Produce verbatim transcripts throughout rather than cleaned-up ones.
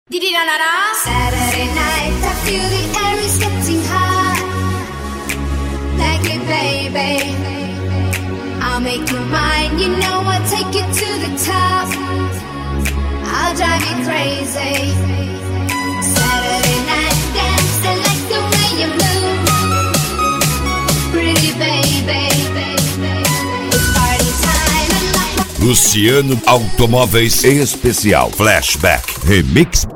Saturday night, I feel the air is getting hot. Like it, baby. I'll make you mine, you know I'll take you to the top. I'll drive you crazy. Saturday night dance, I like the way you move. Pretty baby. It's party time and my... Luciano Automóveis Especial Flashback Remix.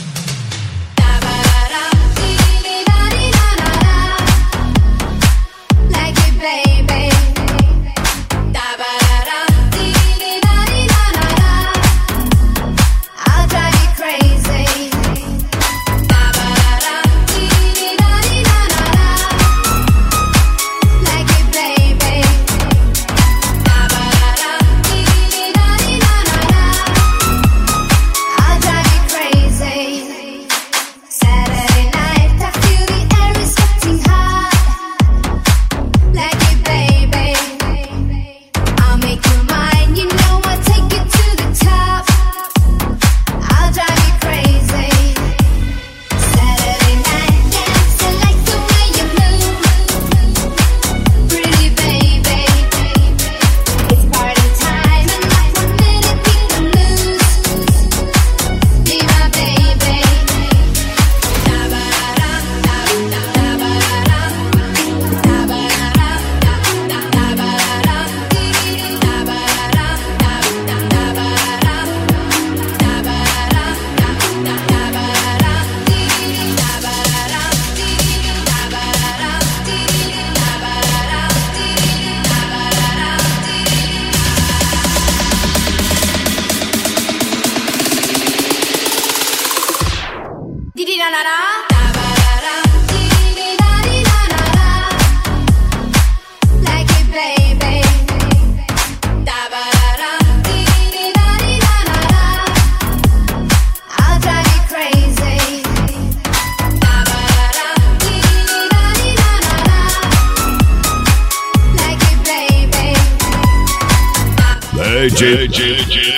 D J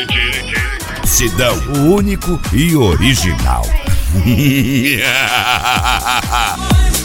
Sidão, o único e original.